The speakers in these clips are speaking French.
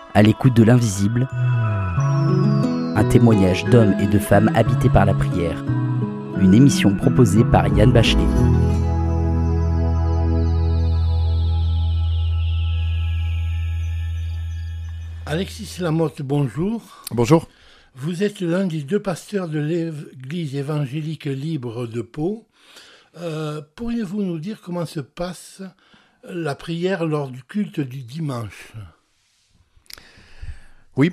À l'écoute de l'invisible, un témoignage d'hommes et de femmes habités par la prière. Une émission proposée par Yann Bachelet. Alexis Lamotte, bonjour. Bonjour. Vous êtes l'un des deux pasteurs de l'Église évangélique libre de Pau. Pourriez-vous nous dire comment se passe la prière lors du culte du dimanche ? Oui.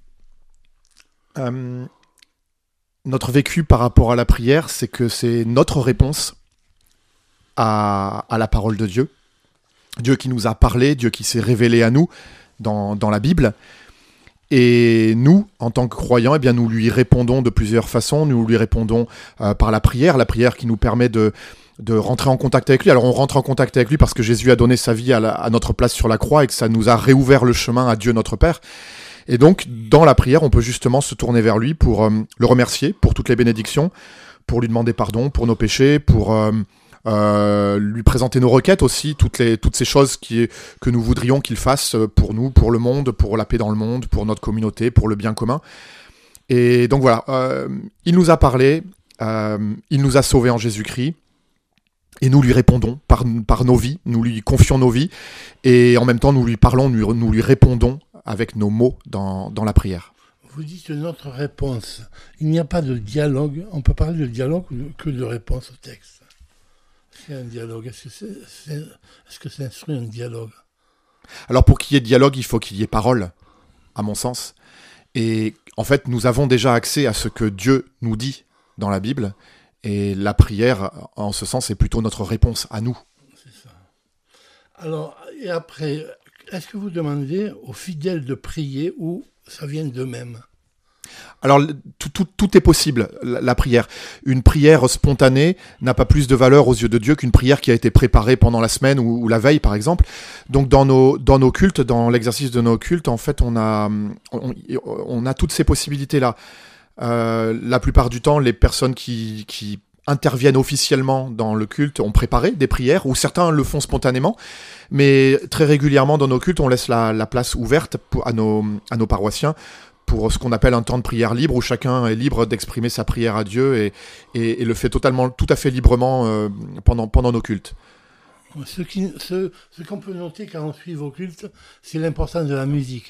Notre vécu par rapport à la prière, c'est que c'est notre réponse à la parole de Dieu. Dieu qui nous a parlé, Dieu qui s'est révélé à nous dans la Bible. Et nous, en tant que croyants, eh bien, nous lui répondons de plusieurs façons. Nous lui répondons par la prière qui nous permet de rentrer en contact avec lui. Alors on rentre en contact avec lui parce que Jésus a donné sa vie à notre place sur la croix et que ça nous a réouvert le chemin à Dieu notre Père. Et donc, dans la prière, on peut justement se tourner vers lui pour le remercier pour toutes les bénédictions, pour lui demander pardon pour nos péchés, pour lui présenter nos requêtes aussi, toutes ces choses que nous voudrions qu'il fasse pour nous, pour le monde, pour la paix dans le monde, pour notre communauté, pour le bien commun. Et donc voilà, il nous a parlé, il nous a sauvés en Jésus-Christ, et nous lui répondons par nos vies, nous lui confions nos vies, et en même temps nous lui parlons, nous lui répondons avec nos mots dans la prière. Vous dites notre réponse. Il n'y a pas de dialogue. On peut parler de dialogue que de réponse au texte. C'est un dialogue. Est-ce que c'est instruit un dialogue ? Alors pour qu'il y ait dialogue, il faut qu'il y ait parole, à mon sens. Et en fait, nous avons déjà accès à ce que Dieu nous dit dans la Bible. Et la prière, en ce sens, est plutôt notre réponse à nous. C'est ça. Alors, et après, est-ce que vous demandez aux fidèles de prier ou ça vient d'eux-mêmes ? Alors, tout est possible, la prière. Une prière spontanée n'a pas plus de valeur aux yeux de Dieu qu'une prière qui a été préparée pendant la semaine ou la veille, par exemple. Donc, dans nos cultes, dans l'exercice de nos cultes, en fait, on a toutes ces possibilités-là. La plupart du temps, les personnes qui interviennent officiellement dans le culte ont préparé des prières, ou certains le font spontanément, mais très régulièrement dans nos cultes, on laisse la place ouverte à nos paroissiens pour ce qu'on appelle un temps de prière libre, où chacun est libre d'exprimer sa prière à Dieu et le fait tout à fait librement pendant nos cultes. Ce qu'on peut noter quand on suit vos cultes, c'est l'importance de la musique.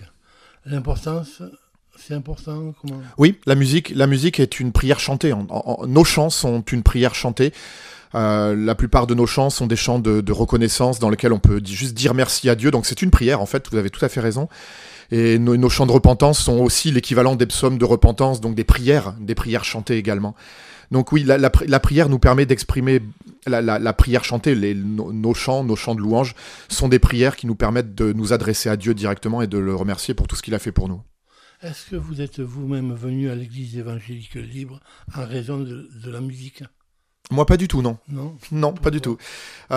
C'est important, comment ? Oui, la musique est une prière chantée. Nos chants sont une prière chantée. La plupart de nos chants sont des chants de reconnaissance dans lesquels on peut juste dire merci à Dieu. Donc c'est une prière, en fait, vous avez tout à fait raison. Et nos chants de repentance sont aussi l'équivalent des psaumes de repentance, donc des prières chantées également. Donc oui, la prière nous permet d'exprimer la prière chantée. Nos chants de louange sont des prières qui nous permettent de nous adresser à Dieu directement et de le remercier pour tout ce qu'il a fait pour nous. Est-ce que vous êtes vous-même venu à l'église évangélique libre en raison de la musique ? Moi, pas du tout, non. Non, pas du tout.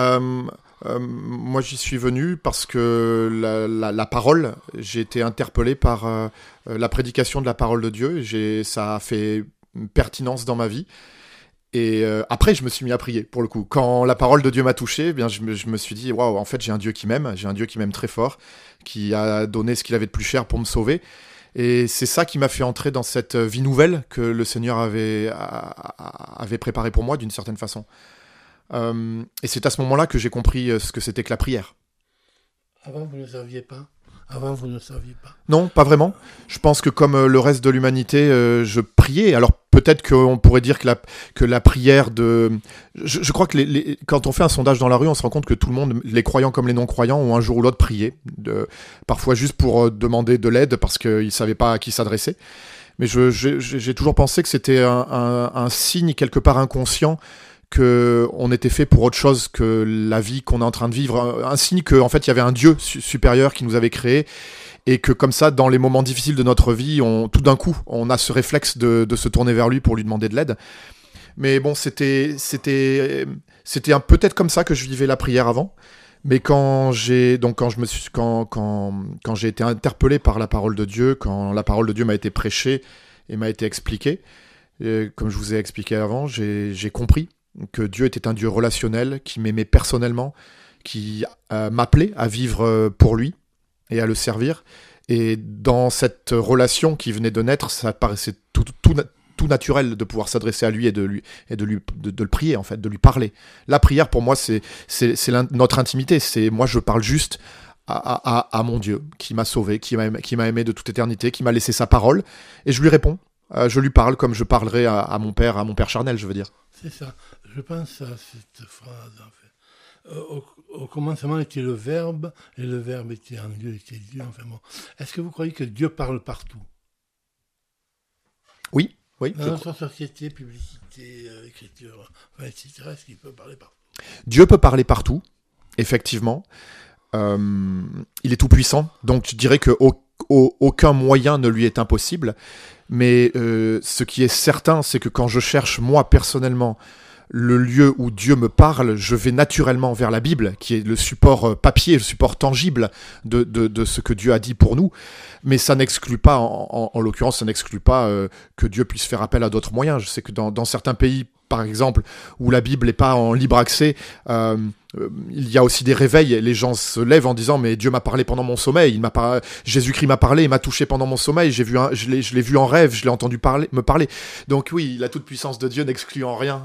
Moi, j'y suis venu parce que la parole, j'ai été interpellé par la prédication de la parole de Dieu. Ça a fait pertinence dans ma vie. Et après, je me suis mis à prier, pour le coup. Quand la parole de Dieu m'a touché, eh bien, je me suis dit, waouh, en fait, j'ai un Dieu qui m'aime très fort, qui a donné ce qu'il avait de plus cher pour me sauver. Et c'est ça qui m'a fait entrer dans cette vie nouvelle que le Seigneur avait préparée pour moi d'une certaine façon. Et c'est à ce moment-là que j'ai compris ce que c'était que la prière. Avant, vous ne saviez pas ? Non, pas vraiment. Je pense que comme le reste de l'humanité, je priais. Alors peut-être qu'on pourrait dire que la prière de... Je crois que quand on fait un sondage dans la rue, on se rend compte que tout le monde, les croyants comme les non-croyants, ont un jour ou l'autre prié. Parfois juste pour demander de l'aide parce qu'ils ne savaient pas à qui s'adresser. Mais j'ai toujours pensé que c'était un signe quelque part inconscient qu'on était fait pour autre chose que la vie qu'on est en train de vivre, un signe qu'en fait il y avait un Dieu supérieur qui nous avait créés et que comme ça dans les moments difficiles de notre vie, tout d'un coup on a ce réflexe de se tourner vers lui pour lui demander de l'aide. Mais bon, c'était peut-être comme ça que je vivais la prière avant. Mais quand j'ai été interpellé par la parole de Dieu, quand la parole de Dieu m'a été prêchée et m'a été expliquée, comme je vous ai expliqué avant, j'ai compris que Dieu était un Dieu relationnel, qui m'aimait personnellement, qui m'appelait à vivre pour lui et à le servir. Et dans cette relation qui venait de naître, ça paraissait tout naturel de pouvoir s'adresser à lui et de le prier, en fait, de lui parler. La prière, pour moi, c'est notre intimité. C'est moi, je parle juste à mon Dieu, qui m'a sauvé, qui m'a aimé de toute éternité, qui m'a laissé sa parole, et je lui réponds. Je lui parle comme je parlerais à mon père charnel, je veux dire. C'est ça. Je pense à cette phrase, en fait. Au commencement était le Verbe, et le Verbe était en Dieu, était Dieu. Enfin bon. Est-ce que vous croyez que Dieu parle partout? Oui. Dans notre société, publicité, écriture, etc., est-ce qu'il peut parler partout? Dieu peut parler partout, effectivement. Il est tout puissant, donc je dirais que aucun moyen ne lui est impossible. Mais ce qui est certain, c'est que quand je cherche, moi, personnellement, le lieu où Dieu me parle, je vais naturellement vers la Bible, qui est le support papier, le support tangible de ce que Dieu a dit pour nous. Mais ça n'exclut pas, en l'occurrence, ça n'exclut pas que Dieu puisse faire appel à d'autres moyens. Je sais que dans certains pays, par exemple, où la Bible n'est pas en libre accès, il y a aussi des réveils. Les gens se lèvent en disant « Mais Dieu m'a parlé pendant mon sommeil. Jésus-Christ m'a parlé, il m'a touché pendant mon sommeil. Je l'ai vu en rêve, je l'ai entendu me parler. » Donc oui, la toute-puissance de Dieu n'exclut en rien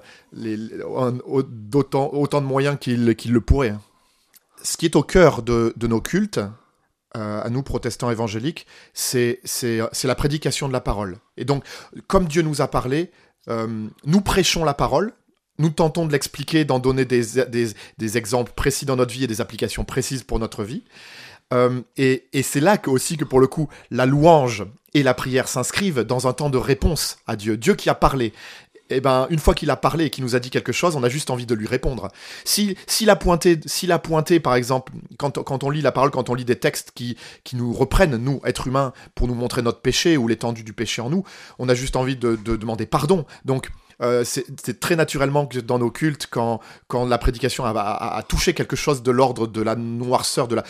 autant de moyens qu'il le pourrait. Ce qui est au cœur de nos cultes, à nous, protestants évangéliques, c'est la prédication de la parole. Et donc, comme Dieu nous a parlé, nous prêchons la parole, nous tentons de l'expliquer, d'en donner des exemples précis dans notre vie et des applications précises pour notre vie. Et c'est là aussi que pour le coup, la louange et la prière s'inscrivent dans un temps de réponse à Dieu. Dieu qui a parlé. Eh ben, une fois qu'il a parlé et qu'il nous a dit quelque chose, on a juste envie de lui répondre. S'il a pointé, par exemple, quand on lit la parole, quand on lit des textes qui nous reprennent, nous, êtres humains, pour nous montrer notre péché ou l'étendue du péché en nous, on a juste envie de demander pardon. Donc, c'est très naturellement que dans nos cultes, quand la prédication a touché quelque chose de l'ordre de la noirceur, de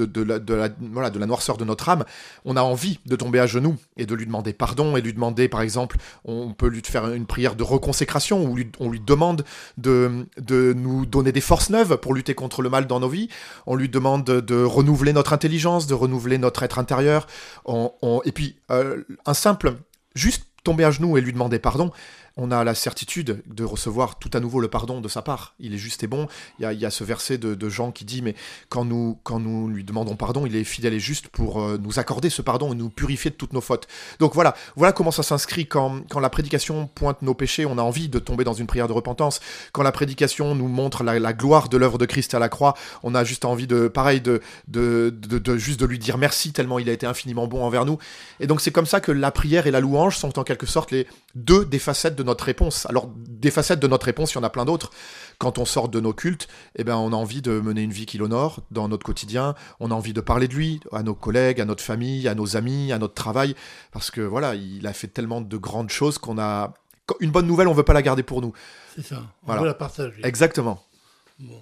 la noirceur de notre âme, on a envie de tomber à genoux et de lui demander pardon et lui demander, par exemple, on peut lui faire une prière de reconsécration où on lui demande de nous donner des forces neuves pour lutter contre le mal dans nos vies. On lui demande de renouveler notre intelligence, de renouveler notre être intérieur. Et puis, un simple, juste tomber à genoux et lui demander pardon, on a la certitude de recevoir tout à nouveau le pardon de sa part. Il est juste et bon. Il y a ce verset de Jean qui dit, mais quand nous lui demandons pardon, il est fidèle et juste pour nous accorder ce pardon et nous purifier de toutes nos fautes. Donc voilà comment ça s'inscrit quand la prédication pointe nos péchés, on a envie de tomber dans une prière de repentance. Quand la prédication nous montre la gloire de l'œuvre de Christ à la croix, on a juste envie de juste de lui dire merci tellement il a été infiniment bon envers nous. Et donc c'est comme ça que la prière et la louange sont en quelque sorte les deux des facettes de notre réponse. Alors, des facettes de notre réponse, il y en a plein d'autres. Quand on sort de nos cultes, eh ben, on a envie de mener une vie qui l'honore dans notre quotidien. On a envie de parler de lui à nos collègues, à notre famille, à nos amis, à notre travail. Parce que voilà, il a fait tellement de grandes choses qu'on a... Une bonne nouvelle, on ne veut pas la garder pour nous. C'est ça, on veut la partager. Exactement. Bon.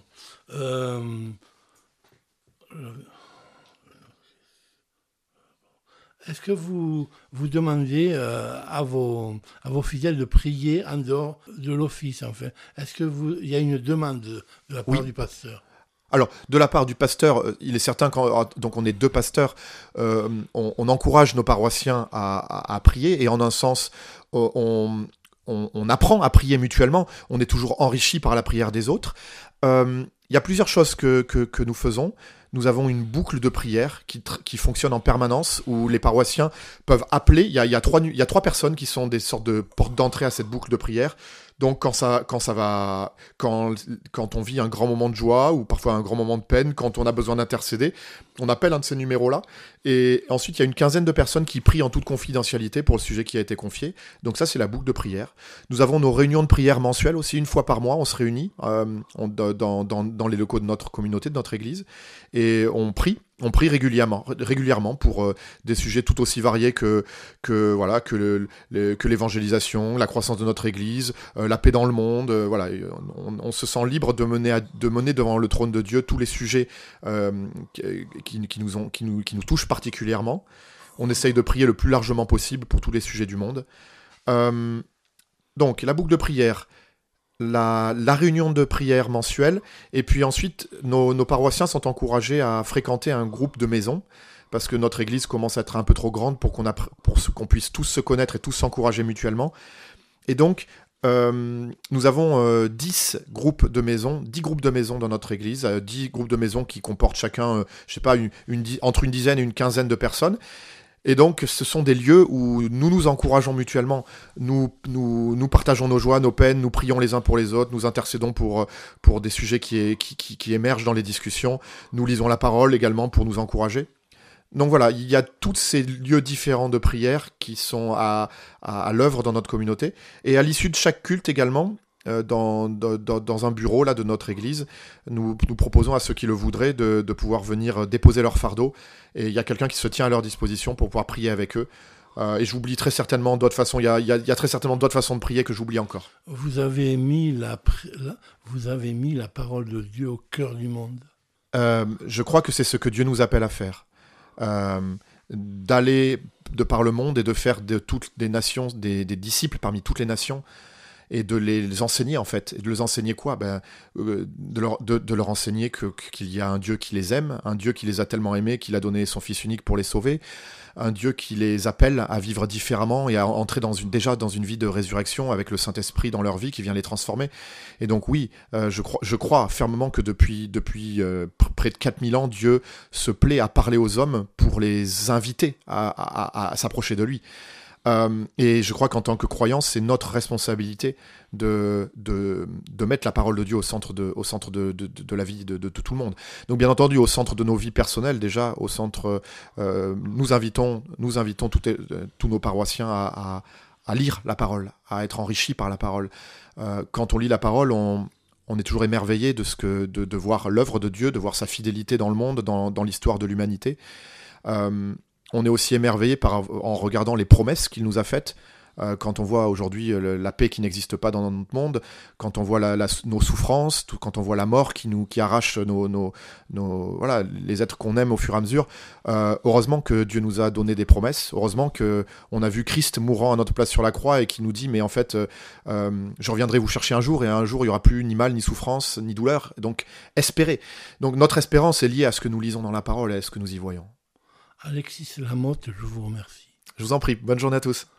Est-ce que vous demandez à vos fidèles de prier en dehors de l'office, enfin? Est-ce qu'il y a une demande de la part du pasteur? Alors, de la part du pasteur, il est certain donc on est deux pasteurs, on encourage nos paroissiens à prier, et en un sens, on apprend à prier mutuellement, on est toujours enrichi par la prière des autres. Il y a plusieurs choses que nous faisons. Nous avons une boucle de prière qui fonctionne en permanence, où les paroissiens peuvent appeler. Il y a trois personnes qui sont des sortes de portes d'entrée à cette boucle de prière. Donc quand on vit un grand moment de joie ou parfois un grand moment de peine, quand on a besoin d'intercéder, on appelle un de ces numéros-là. Et ensuite, il y a une quinzaine de personnes qui prient en toute confidentialité pour le sujet qui a été confié. Donc ça, c'est la boucle de prière. Nous avons nos réunions de prière mensuelles aussi, une fois par mois. On se réunit dans les locaux de notre communauté, de notre église, et on prie régulièrement pour des sujets tout aussi variés que l'évangélisation, la croissance de notre église, la paix dans le monde. On se sent libre de mener devant le trône de Dieu tous les sujets qui nous touchent particulièrement. On essaye de prier le plus largement possible pour tous les sujets du monde. Donc la boucle de prière, la réunion de prière mensuelle, et puis ensuite nos paroissiens sont encouragés à fréquenter un groupe de maison, parce que notre église commence à être un peu trop grande pour qu'on puisse tous se connaître et tous s'encourager mutuellement. Et donc, nous avons 10 groupes de maisons dans notre église, 10 groupes de maisons qui comportent chacun, entre une dizaine et une quinzaine de personnes. Et donc, ce sont des lieux où nous nous encourageons mutuellement, nous partageons nos joies, nos peines, nous prions les uns pour les autres, nous intercédons pour des sujets qui émergent dans les discussions, nous lisons la parole également pour nous encourager. Donc voilà, il y a tous ces lieux différents de prière qui sont à l'œuvre dans notre communauté. Et à l'issue de chaque culte également, dans un bureau là, de notre église, nous proposons à ceux qui le voudraient de pouvoir venir déposer leur fardeau. Et il y a quelqu'un qui se tient à leur disposition pour pouvoir prier avec eux. Et j'oublie très certainement d'autres façons. Il y a très certainement d'autres façons de prier que j'oublie encore. Vous avez mis la parole de Dieu au cœur du monde. Je crois que c'est ce que Dieu nous appelle à faire. D'aller de par le monde et de faire de toutes les nations des disciples parmi toutes les nations et de les enseigner en fait. Et de les enseigner quoi ? De leur enseigner qu'il y a un Dieu qui les aime, un Dieu qui les a tellement aimés qu'il a donné son Fils unique pour les sauver, un Dieu qui les appelle à vivre différemment et à entrer déjà dans une vie de résurrection avec le Saint-Esprit dans leur vie qui vient les transformer. Et donc oui, je crois fermement que depuis près de 4000 ans, Dieu se plaît à parler aux hommes pour les inviter à s'approcher de lui. Et je crois qu'en tant que croyants, c'est notre responsabilité de mettre la parole de Dieu au centre de la vie de tout le monde. Donc bien entendu, au centre de nos vies personnelles déjà, au centre, nous invitons tous nos paroissiens à lire la parole, à être enrichis par la parole. Quand on lit la parole, on est toujours émerveillé de voir l'œuvre de Dieu, de voir sa fidélité dans le monde, dans l'histoire de l'humanité. On est aussi émerveillé en regardant les promesses qu'il nous a faites. Quand on voit aujourd'hui la paix qui n'existe pas dans notre monde, quand on voit nos souffrances, quand on voit la mort qui arrache les êtres qu'on aime au fur et à mesure, heureusement que Dieu nous a donné des promesses, heureusement qu'on a vu Christ mourant à notre place sur la croix et qui nous dit mais en fait je reviendrai vous chercher un jour et un jour il n'y aura plus ni mal, ni souffrance, ni douleur, donc espérez. Donc notre espérance est liée à ce que nous lisons dans la parole et à ce que nous y voyons. Alexis Lamotte, je vous remercie. Je vous en prie, bonne journée à tous.